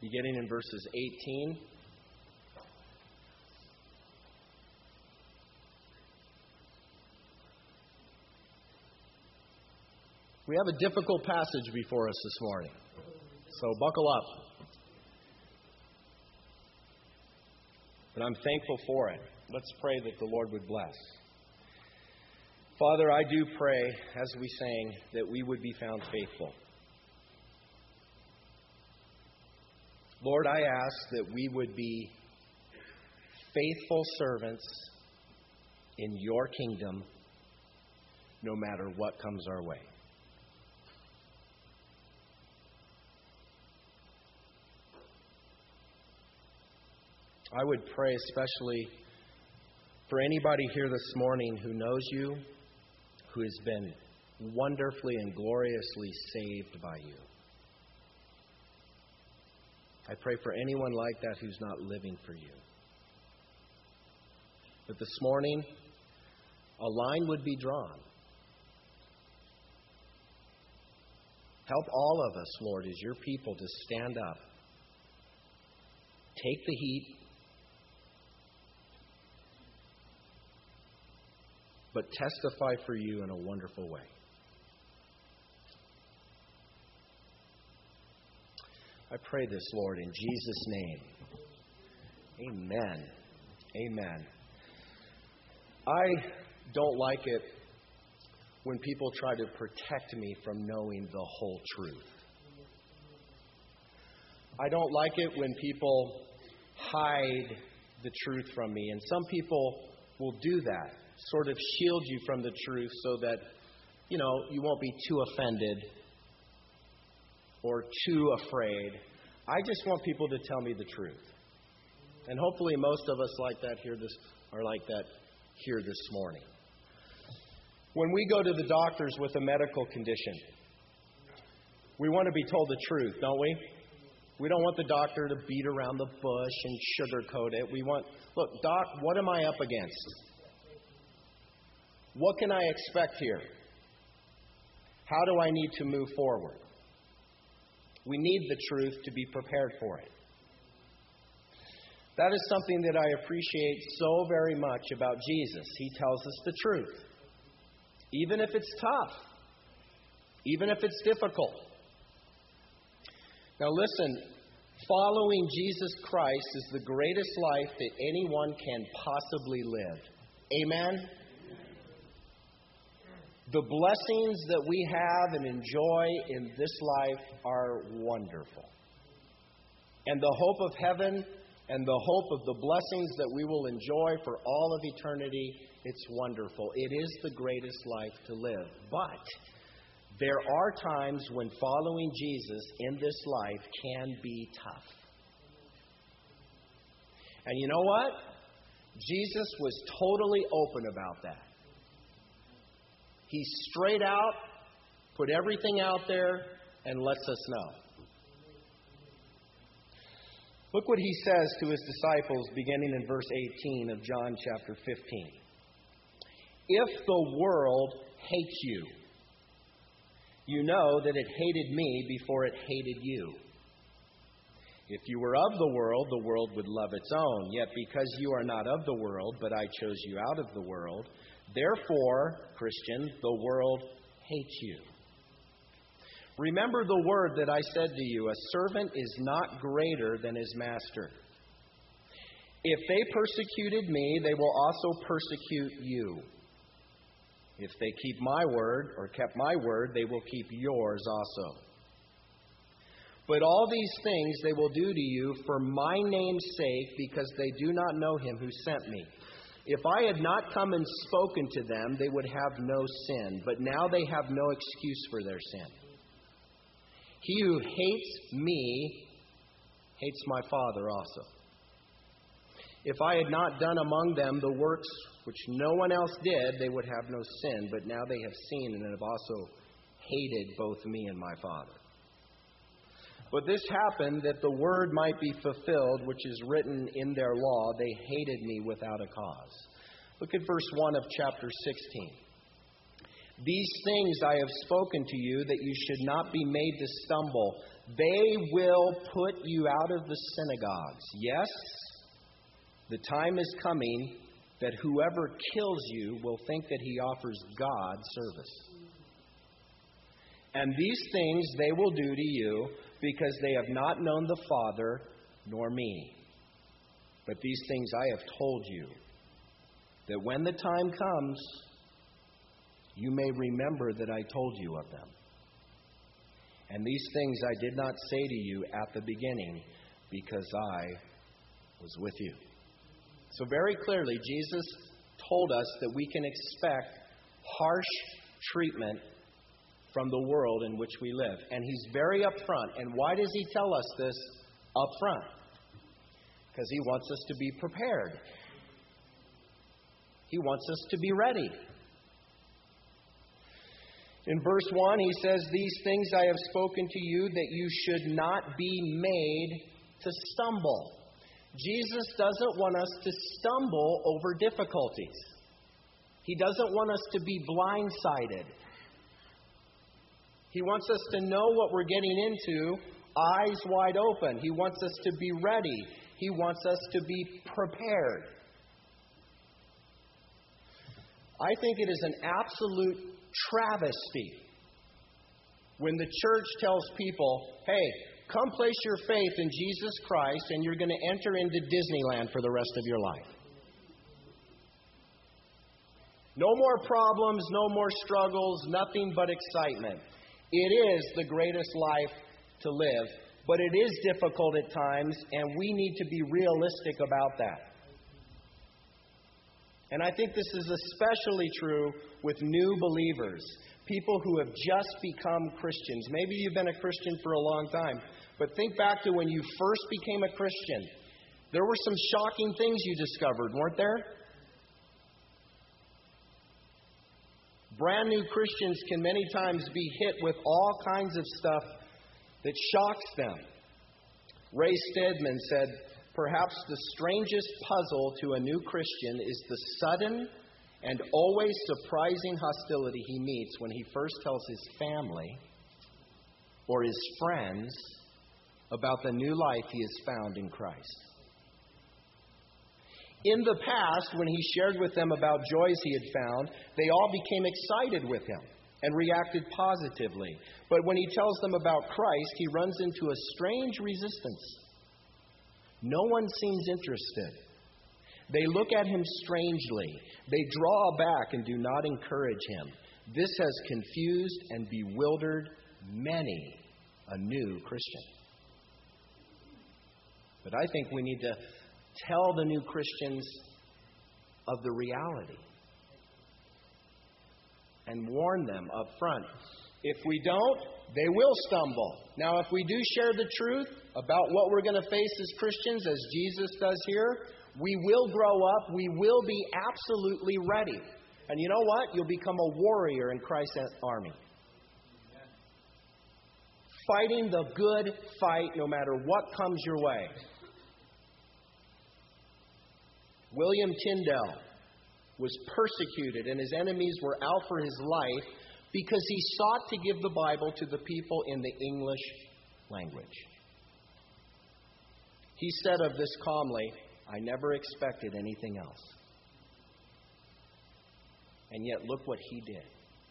beginning in verses 18. We have a difficult passage before us this morning, so buckle up. But I'm thankful for it. Let's pray that the Lord would bless. Father, I do pray, as we sang, that we would be found faithful. Lord, I ask that we would be faithful servants in your kingdom, no matter what comes our way. I would pray especially for anybody here this morning who knows you, who has been wonderfully and gloriously saved by you. I pray for anyone like that who's not living for you. But this morning, a line would be drawn. Help all of us, Lord, as your people, to stand up, take the heat, but testify for you in a wonderful way. I pray this, Lord, in Jesus' name. Amen. Amen. I don't like it when people try to protect me from knowing the whole truth. I don't like it when people hide the truth from me. And some people will do that, sort of shield you from the truth so that, you won't be too offended or too afraid. I just want people to tell me the truth. And hopefully most of us are like that here this morning. When we go to the doctors with a medical condition, we want to be told the truth, don't we? We don't want the doctor to beat around the bush and sugarcoat it. Look, doc, what am I up against? What can I expect here? How do I need to move forward? We need the truth to be prepared for it. That is something that I appreciate so very much about Jesus. He tells us the truth. Even if it's tough. Even if it's difficult. Now listen, following Jesus Christ is the greatest life that anyone can possibly live. Amen? The blessings that we have and enjoy in this life are wonderful. And the hope of heaven and the hope of the blessings that we will enjoy for all of eternity, it's wonderful. It is the greatest life to live. But there are times when following Jesus in this life can be tough. And you know what? Jesus was totally open about that. He straight out put everything out there and lets us know. Look what he says to his disciples beginning in verse 18 of John chapter 15. If the world hates you, you know that it hated me before it hated you. If you were of the world would love its own. Yet because you are not of the world, but I chose you out of the world, therefore, Christian, the world hates you. Remember the word that I said to you, a servant is not greater than his master. If they persecuted me, they will also persecute you. If they keep my word, or kept my word, they will keep yours also. But all these things they will do to you for my name's sake, because they do not know him who sent me. If I had not come and spoken to them, they would have no sin. But now they have no excuse for their sin. He who hates me hates my Father also. If I had not done among them the works which no one else did, they would have no sin. But now they have seen and have also hated both me and my Father. But this happened that the word might be fulfilled, which is written in their law, they hated me without a cause. Look at verse 1 of chapter 16. These things I have spoken to you, that you should not be made to stumble. They will put you out of the synagogues. Yes, the time is coming that whoever kills you will think that he offers God service. And these things they will do to you because they have not known the Father nor me. But these things I have told you, that when the time comes, you may remember that I told you of them. And these things I did not say to you at the beginning, because I was with you. So very clearly, Jesus told us that we can expect harsh treatment from the world in which we live. And he's very upfront. And why does he tell us this upfront? Because he wants us to be prepared. He wants us to be ready. In verse 1, he says, "These things I have spoken to you, that you should not be made to stumble." Jesus doesn't want us to stumble over difficulties. He doesn't want us to be blindsided. He wants us to know what we're getting into, eyes wide open. He wants us to be ready. He wants us to be prepared. I think it is an absolute travesty when the church tells people, hey, come place your faith in Jesus Christ and you're going to enter into Disneyland for the rest of your life. No more problems, no more struggles, nothing but excitement. It is the greatest life to live, but it is difficult at times, and we need to be realistic about that. And I think this is especially true with new believers, people who have just become Christians. Maybe you've been a Christian for a long time, but think back to when you first became a Christian. There were some shocking things you discovered, weren't there? Brand new Christians can many times be hit with all kinds of stuff that shocks them. Ray Stedman said, "Perhaps the strangest puzzle to a new Christian is the sudden and always surprising hostility he meets when he first tells his family or his friends about the new life he has found in Christ." In the past, when he shared with them about joys he had found, they all became excited with him and reacted positively. But when he tells them about Christ, he runs into a strange resistance. No one seems interested. They look at him strangely. They draw back and do not encourage him. This has confused and bewildered many a new Christian. But I think we need to tell the new Christians of the reality and warn them up front. If we don't, they will stumble. Now, if we do share the truth about what we're going to face as Christians, as Jesus does here, we will grow up. We will be absolutely ready. And you know what? You'll become a warrior in Christ's army. Fighting the good fight no matter what comes your way. William Tyndale was persecuted and his enemies were out for his life because he sought to give the Bible to the people in the English language. He said of this calmly, "I never expected anything else." And yet look what he did.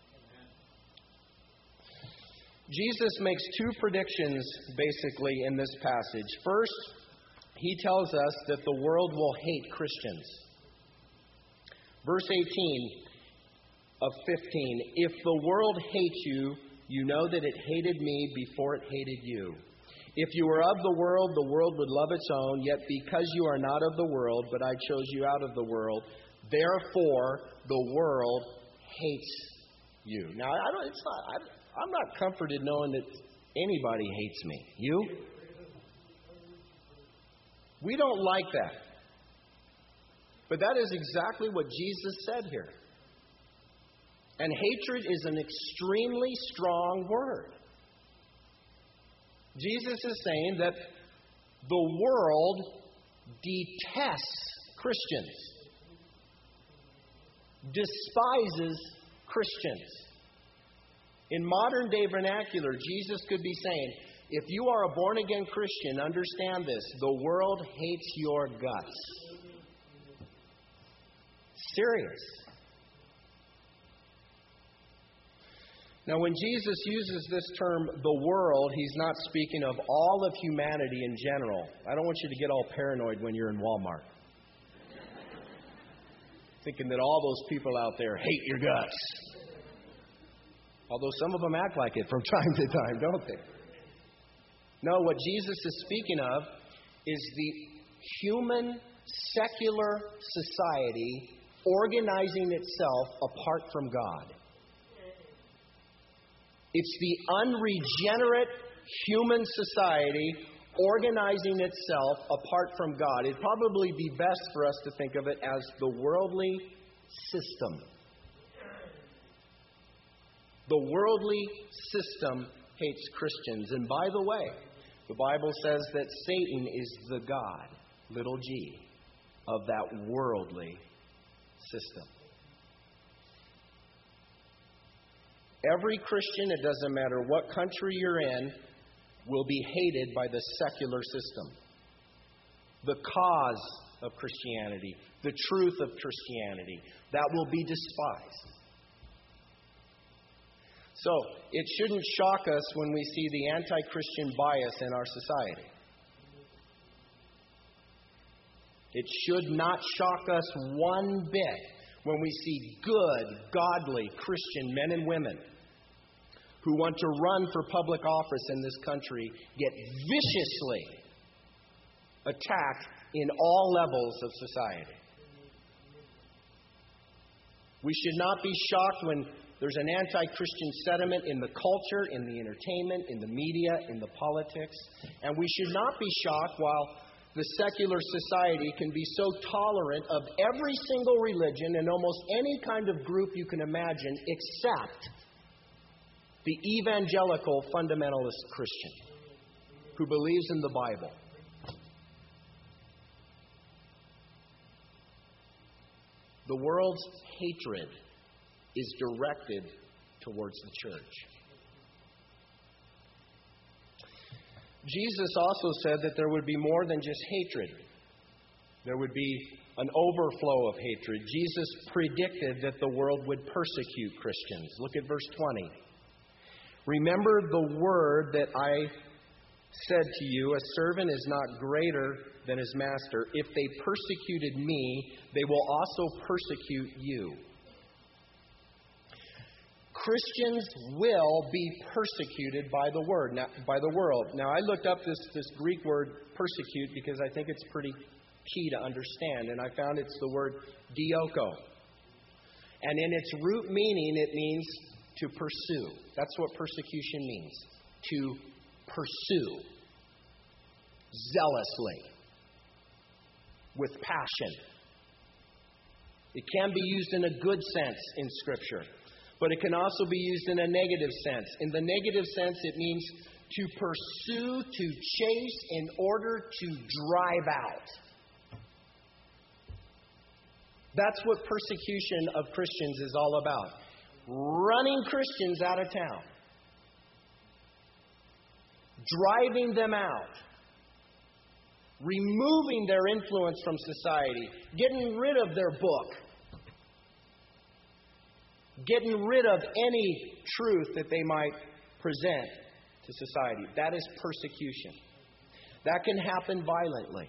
Jesus makes two predictions basically in this passage. First, he tells us that the world will hate Christians. Verse 18 of 15, "If the world hates you, you know that it hated me before it hated you. If you were of the world would love its own. Yet because you are not of the world, but I chose you out of the world, therefore the world hates you." Now, I'm not comforted knowing that anybody hates me. You? We don't like that. But that is exactly what Jesus said here. And hatred is an extremely strong word. Jesus is saying that the world detests Christians, despises Christians. In modern day vernacular, Jesus could be saying, If you are a born-again Christian, understand this. The world hates your guts. Serious. Now, when Jesus uses this term, the world, He's not speaking of all of humanity in general. I don't want you to get all paranoid when you're in Walmart, thinking that all those people out there hate your guts. Although some of them act like it from time to time, don't they? No, what Jesus is speaking of is the human secular society organizing itself apart from God. It's the unregenerate human society organizing itself apart from God. It'd probably be best for us to think of it as the worldly system. The worldly system hates Christians. And by the way, the Bible says that Satan is the God, little g, of that worldly system. Every Christian, it doesn't matter what country you're in, will be hated by the secular system. The cause of Christianity, the truth of Christianity, that will be despised. So, it shouldn't shock us when we see the anti-Christian bias in our society. It should not shock us one bit when we see good, godly Christian men and women who want to run for public office in this country get viciously attacked in all levels of society. We should not be shocked when there's an anti-Christian sentiment in the culture, in the entertainment, in the media, in the politics. And we should not be shocked while the secular society can be so tolerant of every single religion and almost any kind of group you can imagine except the evangelical fundamentalist Christian who believes in the Bible. The world's hatred is directed towards the church. Jesus also said that there would be more than just hatred. There would be an overflow of hatred. Jesus predicted that the world would persecute Christians. Look at verse 20. Remember the word that I said to you, a servant is not greater than his master. If they persecuted me, they will also persecute you. Christians will be persecuted by the world. Now, I looked up this Greek word persecute because I think it's pretty key to understand, and I found it's the word dioko. And in its root meaning, it means to pursue. That's what persecution means. To pursue. Zealously. With passion. It can be used in a good sense in Scripture, but it can also be used in a negative sense. In the negative sense, it means to pursue, to chase in order to drive out. That's what persecution of Christians is all about. Running Christians out of town. Driving them out. Removing their influence from society. Getting rid of their book. Getting rid of any truth that they might present to society. That is persecution. That can happen violently.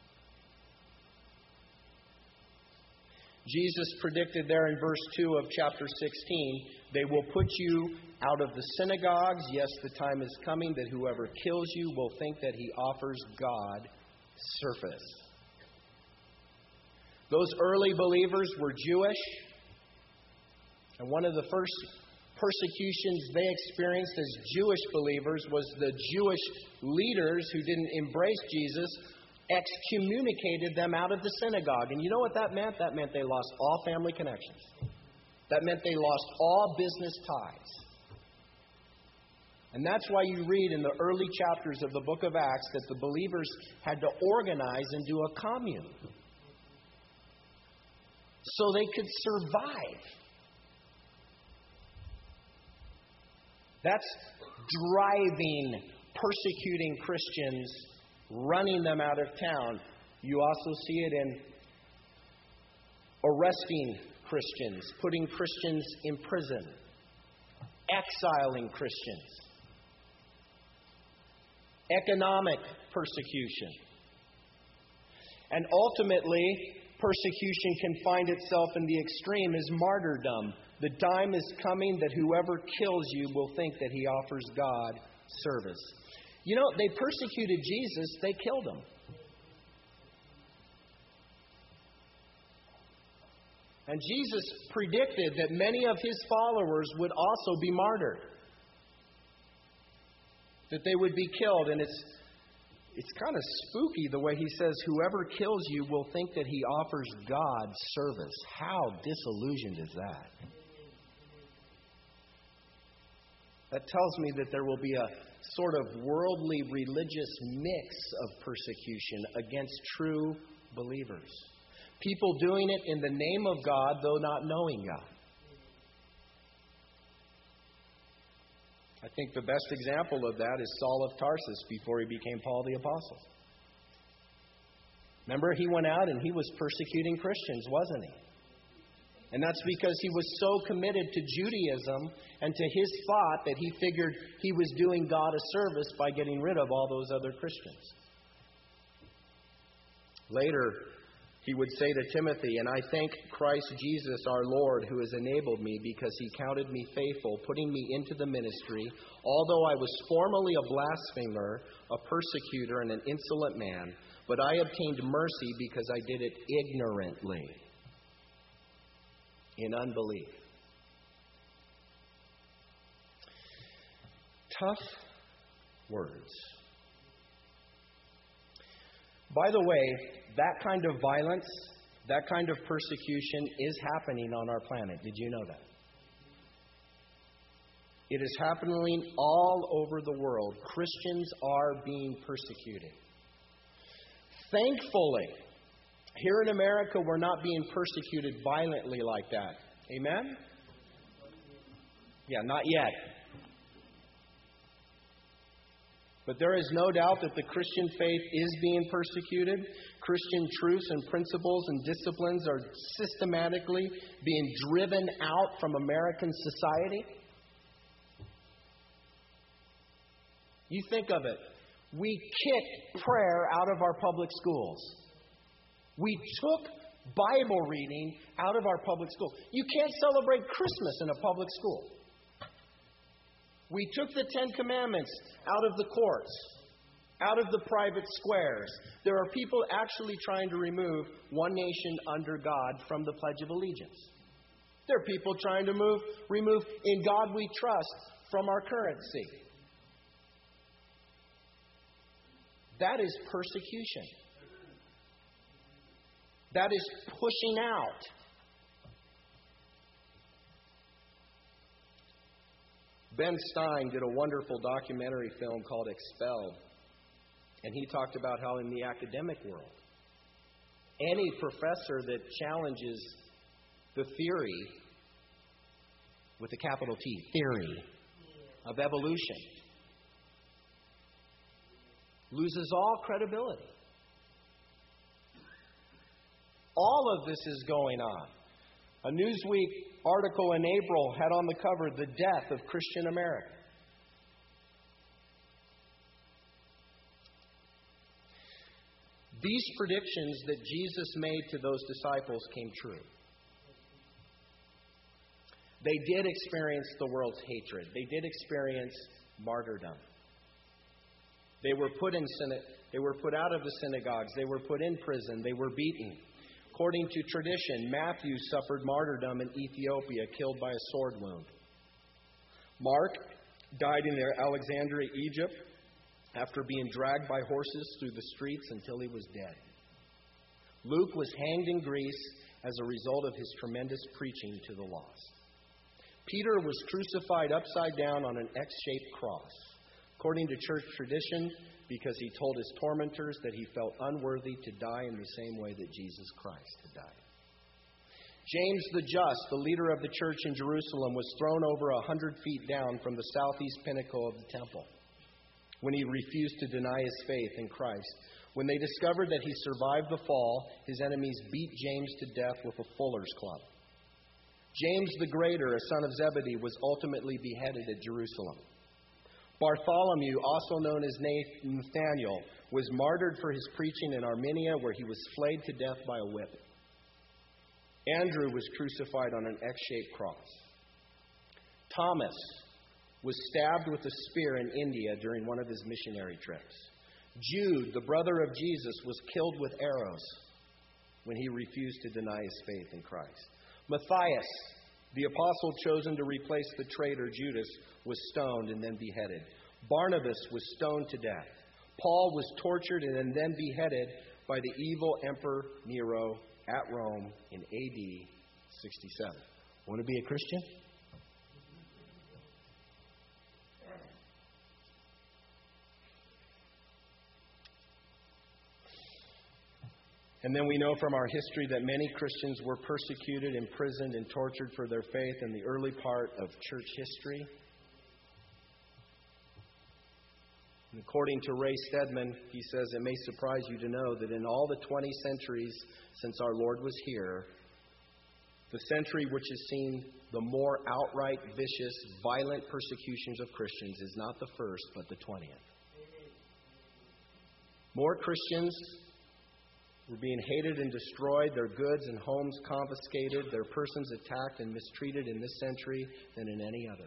Jesus predicted there in verse 2 of chapter 16, they will put you out of the synagogues. Yes, the time is coming that whoever kills you will think that he offers God service. Those early believers were Jewish. And one of the first persecutions they experienced as Jewish believers was the Jewish leaders who didn't embrace Jesus excommunicated them out of the synagogue. And you know what that meant? That meant they lost all family connections. That meant they lost all business ties. And that's why you read in the early chapters of the book of Acts that the believers had to organize and do a commune so they could survive. That's driving persecuting Christians, running them out of town. You also see it in arresting Christians, putting Christians in prison, exiling Christians, economic persecution. And ultimately, persecution can find itself in the extreme as martyrdom. The time is coming that whoever kills you will think that he offers God service. You know, they persecuted Jesus, they killed him. And Jesus predicted that many of his followers would also be martyred, that they would be killed. And it's kind of spooky the way he says, whoever kills you will think that he offers God service. How disillusioned is that? That tells me that there will be a sort of worldly religious mix of persecution against true believers. People doing it in the name of God, though not knowing God. I think the best example of that is Saul of Tarsus before he became Paul the Apostle. Remember, he went out and he was persecuting Christians, wasn't he? And that's because he was so committed to Judaism and to his thought that he figured he was doing God a service by getting rid of all those other Christians. Later, he would say to Timothy, "And I thank Christ Jesus our Lord, who has enabled me, because he counted me faithful, putting me into the ministry, although I was formerly a blasphemer, a persecutor, and an insolent man. But I obtained mercy because I did it ignorantly, in unbelief." Tough words. By the way, that kind of violence, that kind of persecution is happening on our planet. Did you know that? It is happening all over the world. Christians are being persecuted. Thankfully, here in America, we're not being persecuted violently like that. Amen? Yeah, not yet. But there is no doubt that the Christian faith is being persecuted. Christian truths and principles and disciplines are systematically being driven out from American society. You think of it. We kicked prayer out of our public schools. We took Bible reading out of our public schools. You can't celebrate Christmas in a public school. We took the Ten Commandments out of the courts, out of the private squares. There are people actually trying to remove one nation under God from the Pledge of Allegiance. There are people trying to remove "In God We Trust" from our currency. That is persecution. That is pushing out. Ben Stein did a wonderful documentary film called Expelled. And he talked about how in the academic world, any professor that challenges the theory, with a capital T, theory, of evolution, loses all credibility. All of this is going on. A Newsweek article in April had on the cover "The Death of Christian America." These predictions that Jesus made to those disciples came true. They did experience the world's hatred. They did experience martyrdom. They were put out of the synagogues. They were put in prison. They were beaten. According to tradition, Matthew suffered martyrdom in Ethiopia, killed by a sword wound. Mark died in Alexandria, Egypt, after being dragged by horses through the streets until he was dead. Luke was hanged in Greece as a result of his tremendous preaching to the lost. Peter was crucified upside down on an X-shaped cross, according to church tradition, because he told his tormentors that he felt unworthy to die in the same way that Jesus Christ had died. James the Just, the leader of the church in Jerusalem, was thrown over 100 feet down from the southeast pinnacle of the temple. when he refused to deny his faith in Christ. When they discovered that he survived the fall, his enemies beat James to death with a fuller's club. James the Greater, a son of Zebedee, was ultimately beheaded at Jerusalem. Bartholomew, also known as Nathaniel, was martyred for his preaching in Armenia, where he was flayed to death by a whip. Andrew was crucified on an X-shaped cross. Thomas was stabbed with a spear in India during one of his missionary trips. Jude, the brother of Jesus, was killed with arrows when he refused to deny his faith in Christ. Matthias, the apostle chosen to replace the traitor Judas, was stoned and then beheaded. Barnabas was stoned to death. Paul was tortured and then beheaded by the evil Emperor Nero at Rome in AD 67. Want to be a Christian? And then we know from our history that many Christians were persecuted, imprisoned, and tortured for their faith in the early part of church history. And according to Ray Stedman, he says, it may surprise you to know that in all the 20 centuries since our Lord was here, the century which has seen the more outright, vicious, violent persecutions of Christians is not the first, but the 20th. More Christians were being hated and destroyed, their goods and homes confiscated, their persons attacked and mistreated in this century than in any other.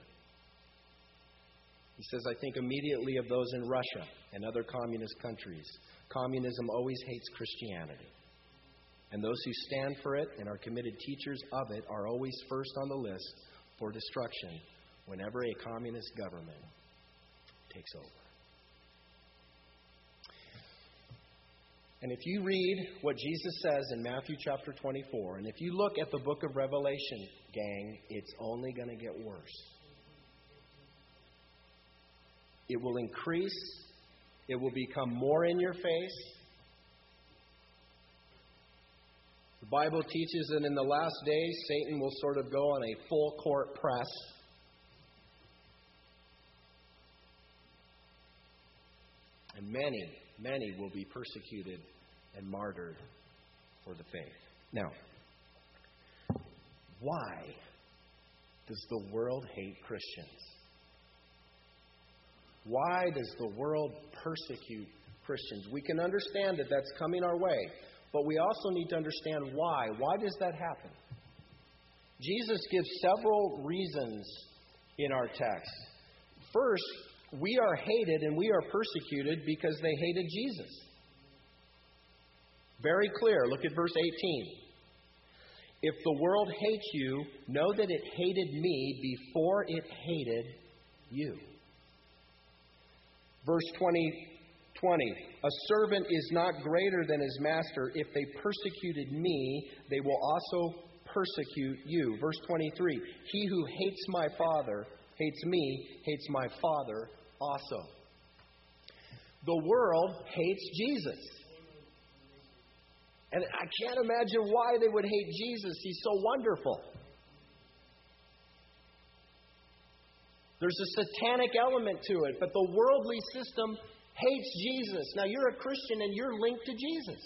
He says, I think immediately of those in Russia and other communist countries. Communism always hates Christianity. And those who stand for it and are committed teachers of it are always first on the list for destruction whenever a communist government takes over. And if you read what Jesus says in Matthew chapter 24, and if you look at the book of Revelation, gang, it's only going to get worse. It will increase. It will become more in your face. The Bible teaches that in the last days, Satan will sort of go on a full court press. And many will be persecuted and martyred for the faith. Now, why does the world hate Christians? Why does the world persecute Christians? We can understand that that's coming our way, but we also need to understand why. Why does that happen? Jesus gives several reasons in our text. First, we are hated and we are persecuted because they hated Jesus. Very clear. Look at verse 18. If the world hates you, know that it hated me before it hated you. Verse 20. A servant is not greater than his master. If they persecuted me, they will also persecute you. Verse 23. He who hates me, hates my Father also. The world hates Jesus. And I can't imagine why they would hate Jesus. He's so wonderful. There's a satanic element to it, but the worldly system hates Jesus. Now, you're a Christian and you're linked to Jesus.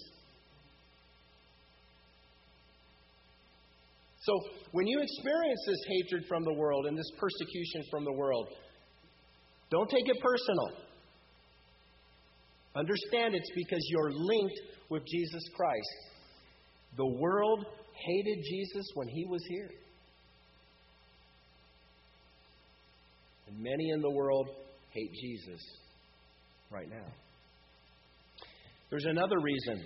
So, when you experience this hatred from the world and this persecution from the world, don't take it personal. Understand it's because you're linked with Jesus Christ. The world hated Jesus when he was here. And many in the world hate Jesus right now. There's another reason.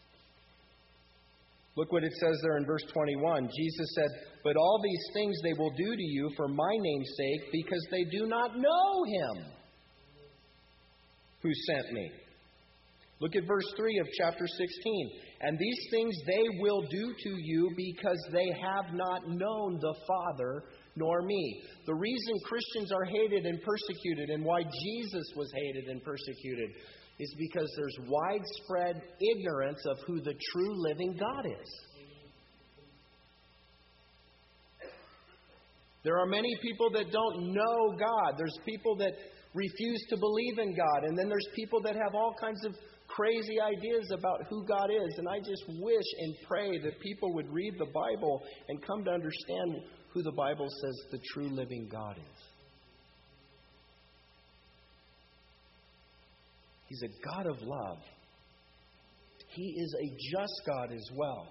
Look what it says there in verse 21. Jesus said, but all these things they will do to you for my name's sake, because they do not know him who sent me. Look at verse 3 of chapter 16. And these things they will do to you because they have not known the Father nor me. The reason Christians are hated and persecuted and why Jesus was hated and persecuted is because there's widespread ignorance of who the true living God is. There are many people that don't know God. There's people that refuse to believe in God. And then there's people that have all kinds of crazy ideas about who God is. And I just wish and pray that people would read the Bible and come to understand who the Bible says the true living God is. He's a God of love. He is a just God as well.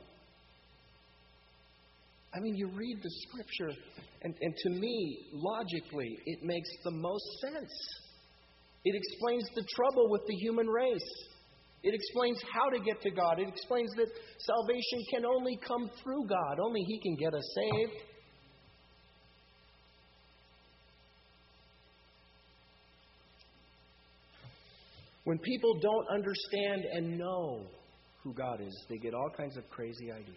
I mean, you read the Scripture, and to me, logically, it makes the most sense. It explains the trouble with the human race. It explains how to get to God. It explains that salvation can only come through God. Only He can get us saved. When people don't understand and know who God is, they get all kinds of crazy ideas.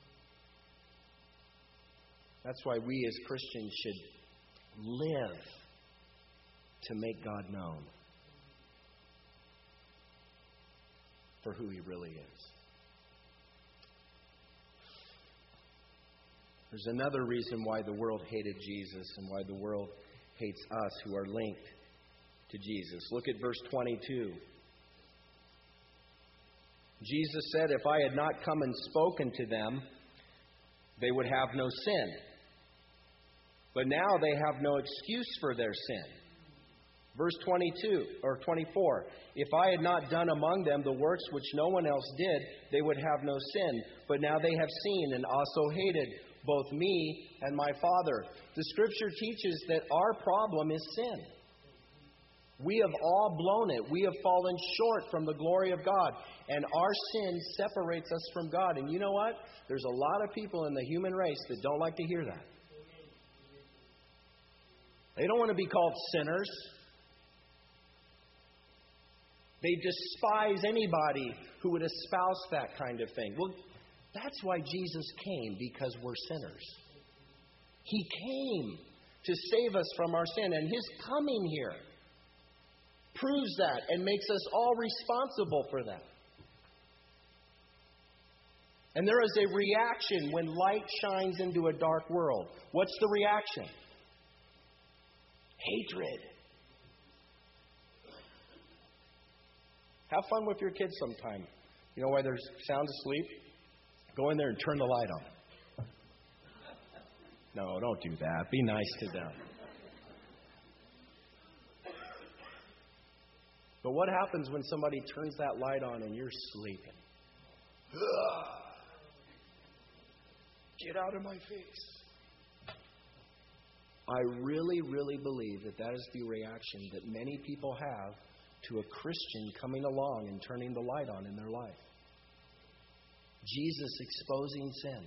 That's why we as Christians should live to make God known for who He really is. There's another reason why the world hated Jesus and why the world hates us who are linked to Jesus. Look at verse 22. Jesus said, "If I had not come and spoken to them, they would have no sin. But now they have no excuse for their sin." Verse 22 or 24. "If I had not done among them the works which no one else did, they would have no sin. But now they have seen and also hated both me and my Father." The Scripture teaches that our problem is sin. We have all blown it. We have fallen short from the glory of God. And our sin separates us from God. And you know what? There's a lot of people in the human race that don't like to hear that. They don't want to be called sinners. They despise anybody who would espouse that kind of thing. Well, that's why Jesus came, because we're sinners. He came to save us from our sin. And His coming here proves that and makes us all responsible for that. And there is a reaction when light shines into a dark world. What's the reaction? Hatred. Have fun with your kids sometime. You know why they're sound asleep? Go in there and turn the light on. No, don't do that. Be nice to them. But what happens when somebody turns that light on and you're sleeping? Get out of my face. I really, really believe that that is the reaction that many people have to a Christian coming along and turning the light on in their life. Jesus exposing sin.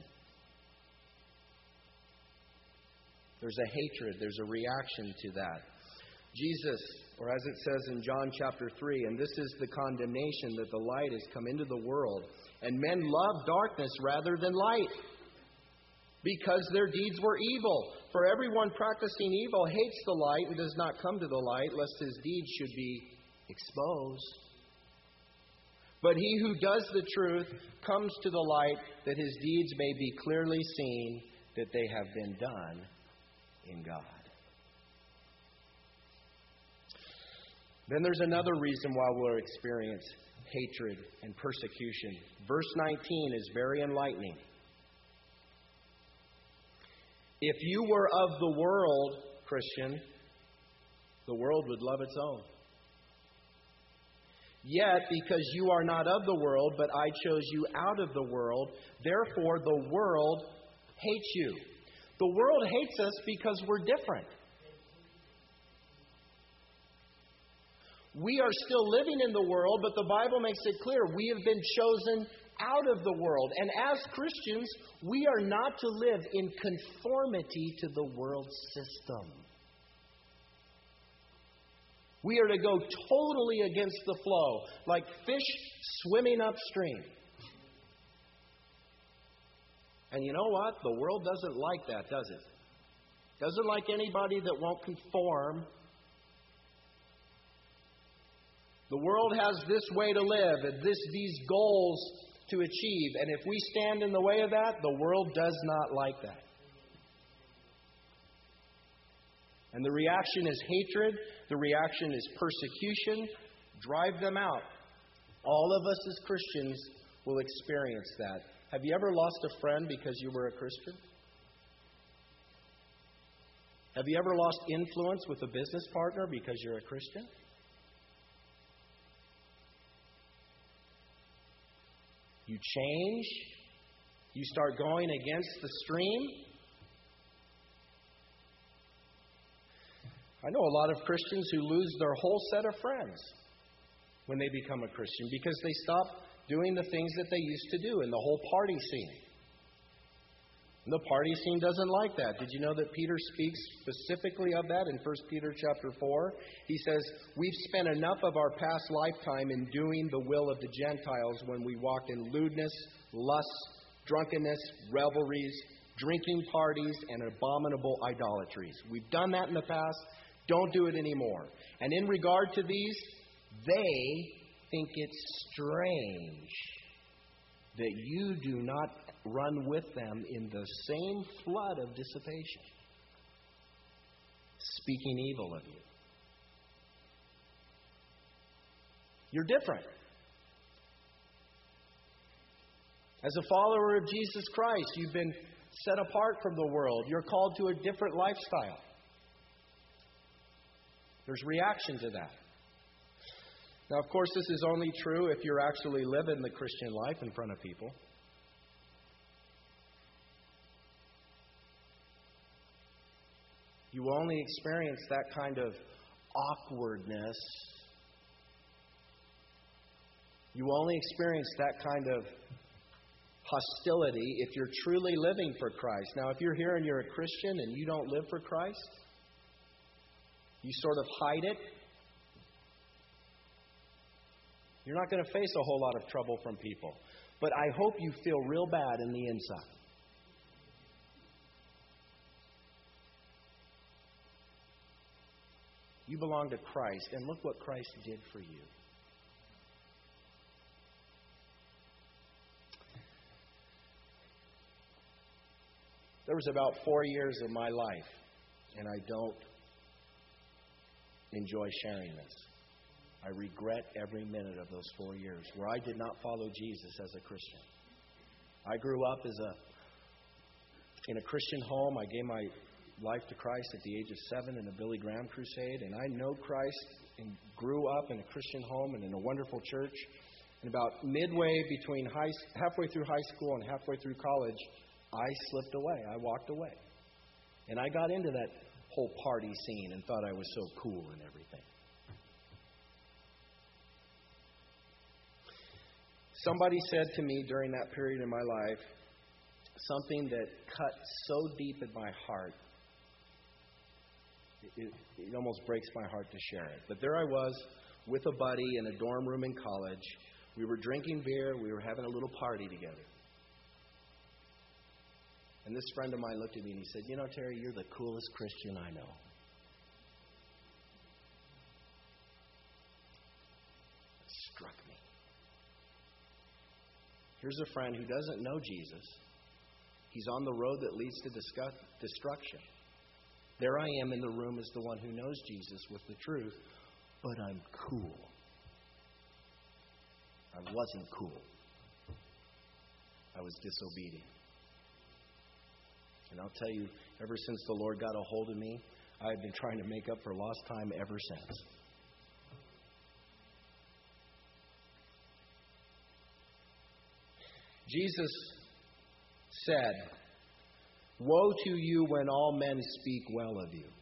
There's a hatred, there's a reaction to that. Jesus, or as it says in John chapter 3, "And this is the condemnation, that the light has come into the world, and men love darkness rather than light, because their deeds were evil. For everyone practicing evil hates the light and does not come to the light, lest his deeds should be exposed. But he who does the truth comes to the light, that his deeds may be clearly seen, that they have been done in God." Then there's another reason why we'll experience hatred and persecution. Verse 19 is very enlightening. "If you were of the world, Christian, the world would love its own. Yet, because you are not of the world, but I chose you out of the world, therefore the world hates you." The world hates us because we're different. We are still living in the world, but the Bible makes it clear we have been chosen out of the world. And as Christians, we are not to live in conformity to the world system. We are to go totally against the flow, like fish swimming upstream. And you know what? The world doesn't like that, does it? Doesn't like anybody that won't conform. The world has this way to live and these goals to achieve. And if we stand in the way of that, the world does not like that. And the reaction is hatred. The reaction is persecution. Drive them out. All of us as Christians will experience that. Have you ever lost a friend because you were a Christian? Have you ever lost influence with a business partner because you're a Christian? You change. You start going against the stream. I know a lot of Christians who lose their whole set of friends when they become a Christian because they stop doing the things that they used to do in the whole party scene. And the party scene doesn't like that. Did you know that Peter speaks specifically of that in 1 Peter chapter 4? He says, we've spent enough of our past lifetime in doing the will of the Gentiles when we walked in lewdness, lust, drunkenness, revelries, drinking parties, and abominable idolatries. We've done that in the past. Don't do it anymore. And in regard to these, they think it's strange that you do not run with them in the same flood of dissipation, speaking evil of you. You're different. As a follower of Jesus Christ, you've been set apart from the world. You're called to a different lifestyle. There's reaction to that. Now, of course, this is only true if you're actually living the Christian life in front of people. You will only experience that kind of awkwardness. You will only experience that kind of hostility if you're truly living for Christ. Now, if you're here and you're a Christian and you don't live for Christ, you sort of hide it, you're not going to face a whole lot of trouble from people. But I hope you feel real bad in the inside. You belong to Christ, and look what Christ did for you. There was about 4 years of my life, and I don't enjoy sharing this. I regret every minute of those 4 years where I did not follow Jesus as a Christian. I grew up in a Christian home. I gave my life to Christ at the age of 7 in a Billy Graham crusade, and I know Christ and grew up in a Christian home and in a wonderful church. And about midway between halfway through high school and halfway through college, I slipped away. I walked away. And I got into that whole party scene and thought I was so cool and everything. Somebody said to me during that period in my life something that cut so deep in my heart, it almost breaks my heart to share it. But there I was with a buddy in a dorm room in college. We were drinking beer. We were having a little party together. And this friend of mine looked at me and he said, "You know, Terry, you're the coolest Christian I know." It struck me. Here's a friend who doesn't know Jesus. He's on the road that leads to destruction. There I am in the room as the one who knows Jesus with the truth, but I'm cool. I wasn't cool. I was disobedient. And I'll tell you, ever since the Lord got a hold of me, I've been trying to make up for lost time ever since. Jesus said, "Woe to you when all men speak well of you.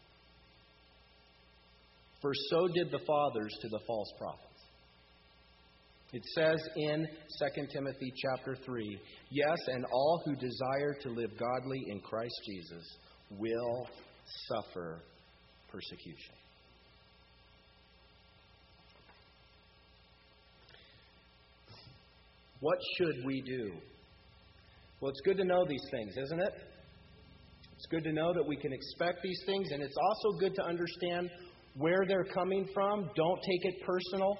For so did the fathers to the false prophets." It says in 2 Timothy chapter 3, "Yes, and all who desire to live godly in Christ Jesus will suffer persecution." What should we do? Well, it's good to know these things, isn't it? It's good to know that we can expect these things, and it's also good to understand where they're coming from. Don't take it personal.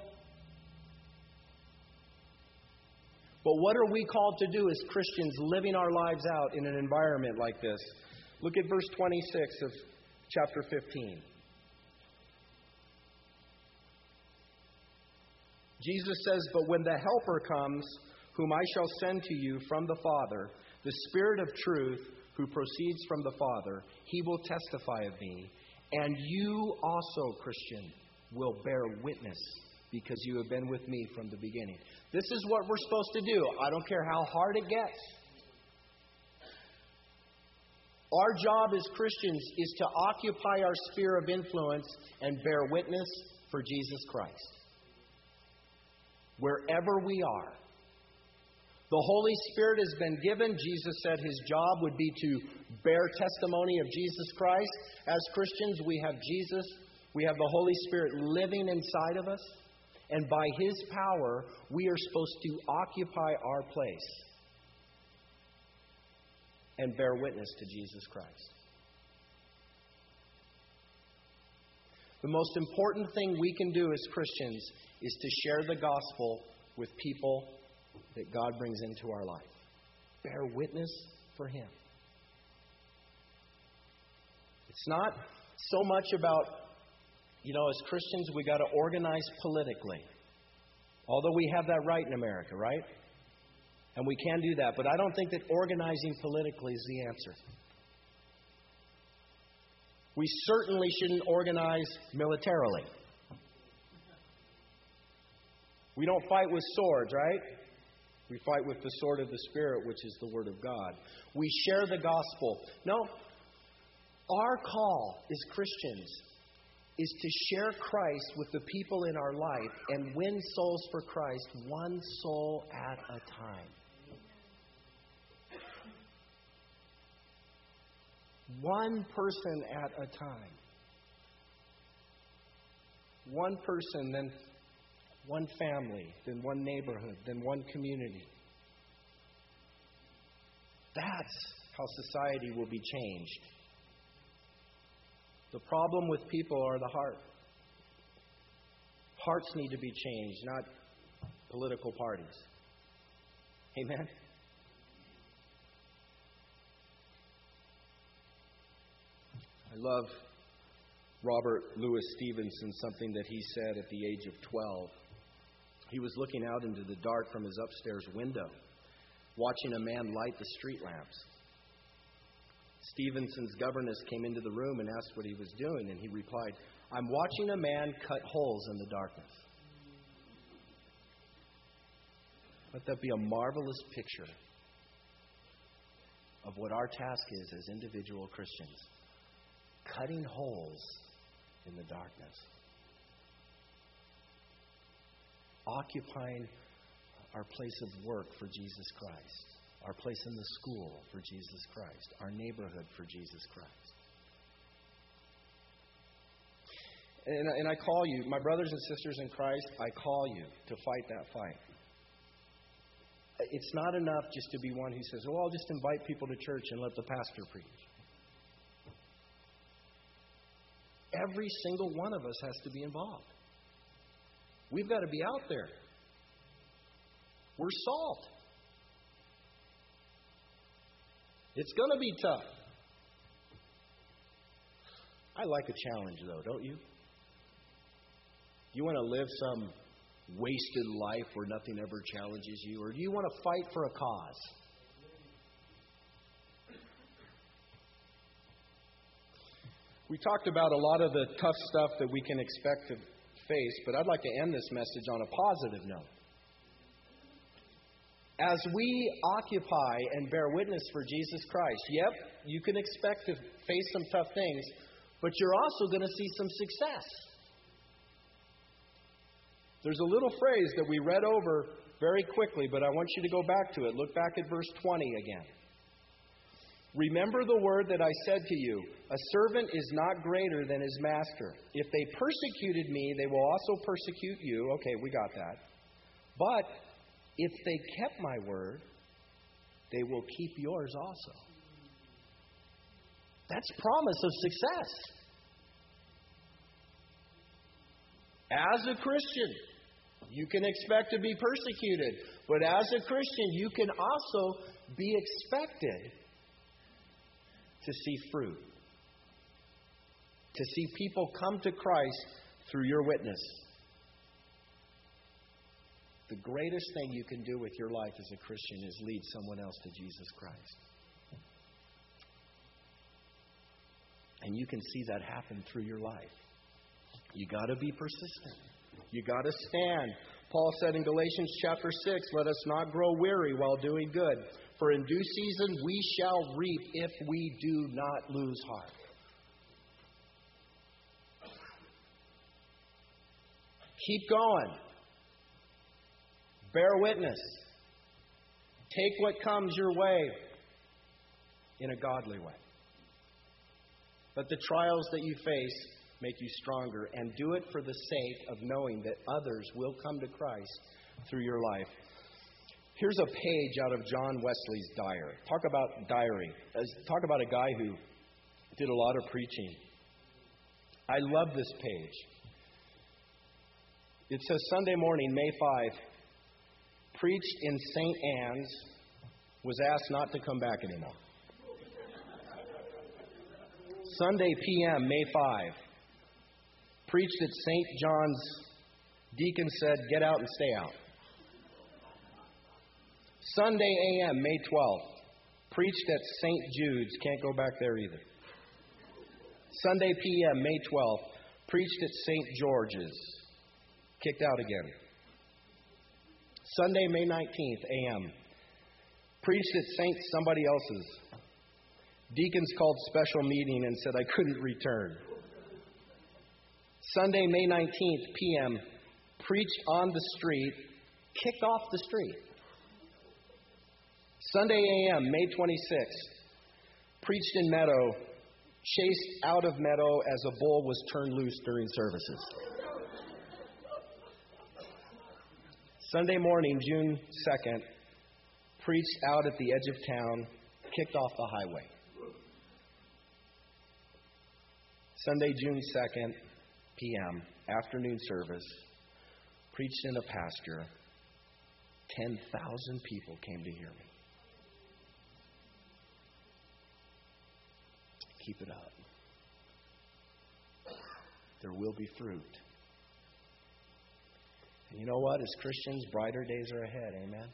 But what are we called to do as Christians living our lives out in an environment like this? Look at verse 26 of chapter 15. Jesus says, "But when the Helper comes, whom I shall send to you from the Father, the Spirit of truth, who proceeds from the Father, he will testify of me. And you also, Christian, will bear witness, because you have been with me from the beginning." This is what we're supposed to do. I don't care how hard it gets. Our job as Christians is to occupy our sphere of influence and bear witness for Jesus Christ. Wherever we are. The Holy Spirit has been given. Jesus said his job would be to bear testimony of Jesus Christ. As Christians, we have Jesus. We have the Holy Spirit living inside of us. And by his power, we are supposed to occupy our place and bear witness to Jesus Christ. The most important thing we can do as Christians is to share the gospel with people that God brings into our life. Bear witness for him. It's not so much about, as Christians, we got to organize politically. Although we have that right in America, right? And we can do that. But I don't think that organizing politically is the answer. We certainly shouldn't organize militarily. We don't fight with swords, right? We fight with the sword of the Spirit, which is the Word of God. We share the gospel. No, our call as Christians is to share Christ with the people in our life and win souls for Christ, one soul at a time. One person at a time. One person, then one family, then one neighborhood, then one community. That's how society will be changed. The problem with people are the heart. Hearts need to be changed, not political parties. Amen? I love Robert Louis Stevenson, something that he said at the age of 12. He was looking out into the dark from his upstairs window, watching a man light the street lamps. Stevenson's governess came into the room and asked what he was doing, and he replied, "I'm watching a man cut holes in the darkness." Let that be a marvelous picture of what our task is as individual Christians. Cutting holes in the darkness. Occupying our place of work for Jesus Christ. Our place in the school for Jesus Christ. Our neighborhood for Jesus Christ. And I call you, my brothers and sisters in Christ, I call you to fight that fight. It's not enough just to be one who says, "Oh, I'll just invite people to church and let the pastor preach." Every single one of us has to be involved. We've got to be out there. We're salt. It's going to be tough. I like a challenge, though, don't you? You want to live some wasted life where nothing ever challenges you? Or do you want to fight for a cause? We talked about a lot of the tough stuff that we can expect to face, but I'd like to end this message on a positive note. As we occupy and bear witness for Jesus Christ, yep, you can expect to face some tough things, but you're also going to see some success. There's a little phrase that we read over very quickly, but I want you to go back to it. Look back at verse 20 again. "Remember the word that I said to you, a servant is not greater than his master. If they persecuted me, they will also persecute you." Okay, we got that. "But if they kept my word, they will keep yours also." That's promise of success. As a Christian, you can expect to be persecuted. But as a Christian, you can also be expected to see fruit. to see people come to Christ through your witness. The greatest thing you can do with your life as a Christian is lead someone else to Jesus Christ. And you can see that happen through your life. You got to be persistent. You got to stand. Paul said in Galatians chapter 6, let us not grow weary while doing good, for in due season we shall reap if we do not lose heart. Keep going. Bear witness. Take what comes your way in a godly way. Let the trials that you face make you stronger, and do it for the sake of knowing that others will come to Christ through your life. Here's a page out of John Wesley's diary. Talk about diary. Talk about a guy who did a lot of preaching. I love this page. It says, Sunday morning, May 5, preached in St. Anne's, was asked not to come back anymore. Sunday p.m., May 5, preached at St. John's, deacon said, get out and stay out. Sunday a.m., May 12th, preached at St. Jude's, can't go back there either. Sunday p.m., May 12th, preached at St. George's, kicked out again. Sunday, May 19th, a.m., preached at St. somebody else's. Deacons called special meeting and said I couldn't return. Sunday, May 19th, p.m., preached on the street, kicked off the street. Sunday a.m., May 26th, preached in Meadow, chased out of Meadow as a bull was turned loose during services. Sunday morning, June 2nd, preached out at the edge of town, kicked off the highway. Sunday, June 2nd, p.m., afternoon service, preached in a pasture. 10,000 people came to hear me. Keep it up. There will be fruit. And you know what? As Christians, brighter days are ahead. Amen?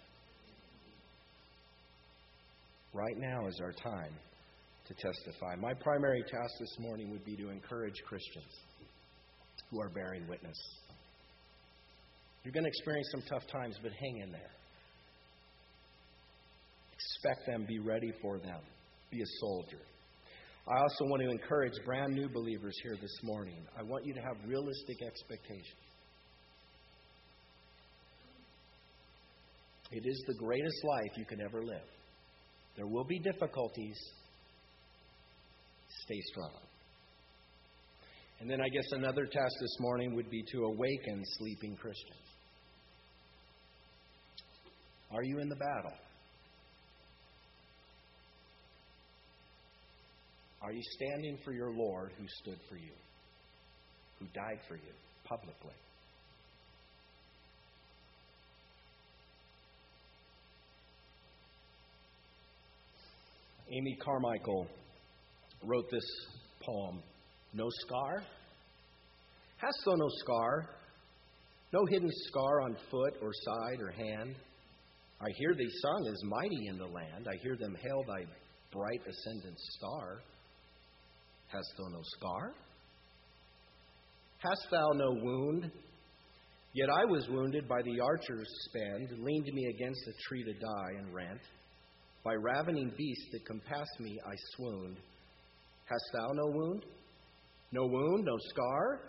Right now is our time to testify. My primary task this morning would be to encourage Christians who are bearing witness. You're going to experience some tough times, but hang in there. Expect them, be ready for them. Be a soldier. I also want to encourage brand new believers here this morning. I want you to have realistic expectations. It is the greatest life you can ever live. There will be difficulties. Stay strong. And then I guess another task this morning would be to awaken sleeping Christians. Are you in the battle? Are you standing for your Lord who stood for you, who died for you publicly? Amy Carmichael wrote this poem, No Scar? Hast thou no scar? No hidden scar on foot or side or hand? I hear thee sung as mighty in the land. I hear them hail thy bright ascendant star. Hast thou no scar? Hast thou no wound? Yet I was wounded by the archer's spend, leaned me against a tree to die and rent. By ravening beasts that compassed me, I swooned. Hast thou no wound? No wound, no scar?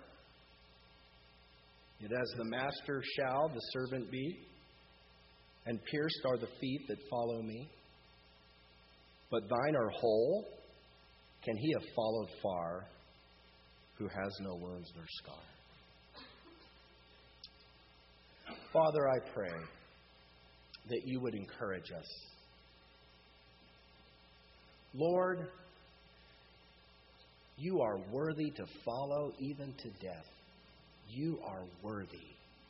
Yet as the master shall the servant be, and pierced are the feet that follow me. But thine are whole. Can he have followed far who has no wounds nor scar? Father, I pray that you would encourage us. Lord, you are worthy to follow even to death. You are worthy.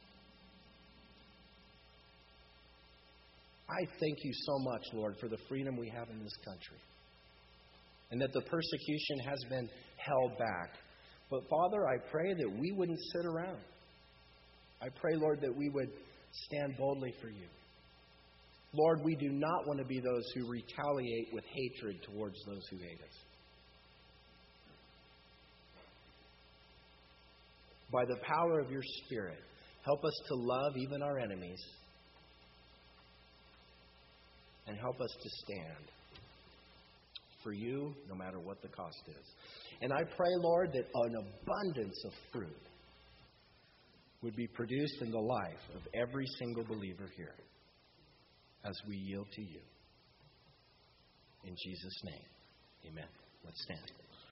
I thank you so much, Lord, for the freedom we have in this country. And that the persecution has been held back. But Father, I pray that we wouldn't sit around. I pray, Lord, that we would stand boldly for you. Lord, we do not want to be those who retaliate with hatred towards those who hate us. By the power of your Spirit, help us to love even our enemies, and help us to stand for you no matter what the cost is. And I pray, Lord, that an abundance of fruit would be produced in the life of every single believer here as we yield to you. In Jesus' name, amen. Let's stand.